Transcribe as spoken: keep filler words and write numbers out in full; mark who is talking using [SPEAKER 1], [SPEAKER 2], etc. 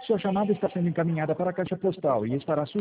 [SPEAKER 1] Sua chamada está sendo encaminhada para a caixa postal e estará